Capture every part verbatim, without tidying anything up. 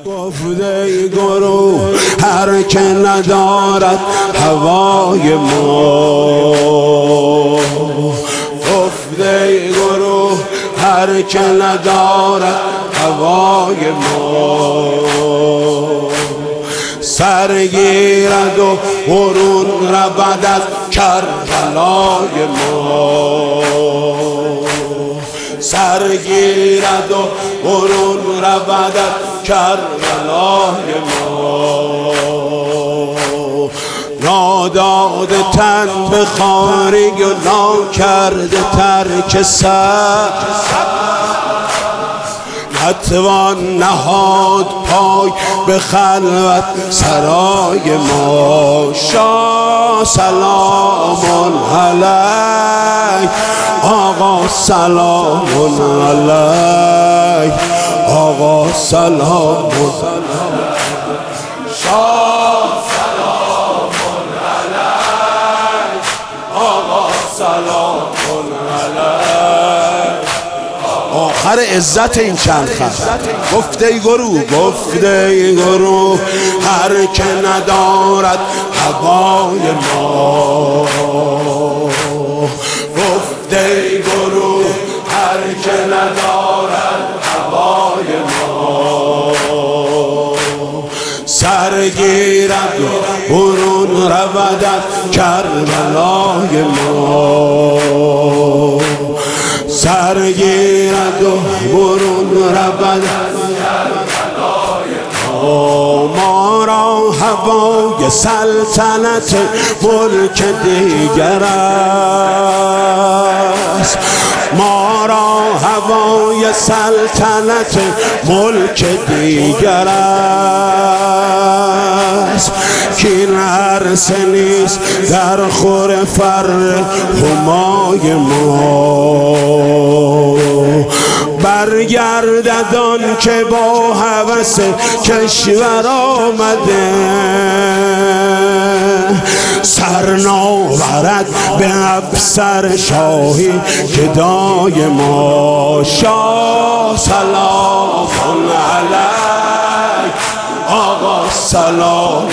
گفته ای گروه هر که ندارد هوای ما، گفته ای گروه هر که ندارد هوای ما، سرگیرد و برون رود از کربلای ما، سرگیرد و برون رود از کربلای ما، ناداده تن به خاری و ناکرده ترک سر، نتوان نهاد پای به خلوت سرای ما. شاه سلام علیک آقا، سلام علیک آقا، سلام علیک شاه، سلام علیک آقا، سلام علیک. آخر عزت این چند خط گفته ای گروه، گفته ای گروه هر که ندارد هوای ما، گفته ای گروه هر که ندارد هوای ما، سرگیرد و برون رود از کربلای ما، سرگیرد و برون رود از کربلای ما. ما را هوای سلطنت ملک دیگر است، ما را هوای سلطنت ملک دیگر است، کین عرصه نیست در خور فر همای ما، برگردد آن که با هوس کشور آمده، سر ناورد به افسر شاهی گدای ما. شاه سلام علیک آقا، سلام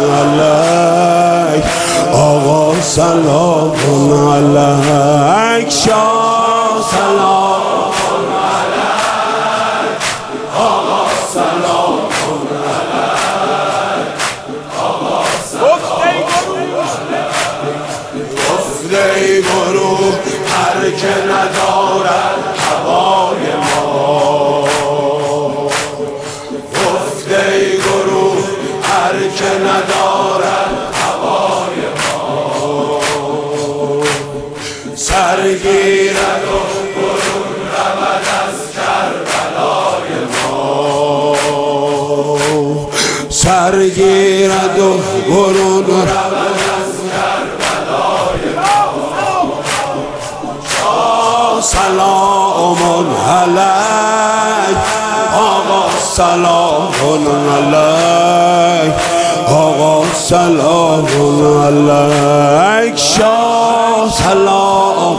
علیک آقا، سلام علیک شاه، سلام علیک آقا، سلام علیک آقا، سلام. گفته ای گروه هر که ندارد هوای ما، گفته ای گروه هر که ندارد هوای ما، سرگیرد و برون رود از کربلای ما، سرگیرد و برون رود از کربلای ما. شاه سلام علیک آقا، سلام علیک آقا، سلام علیک شاه، سلام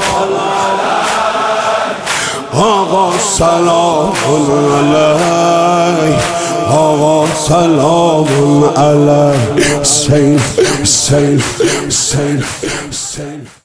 علیک آقا، سلام علیک آقا، سلام علیک. سین سین سین سین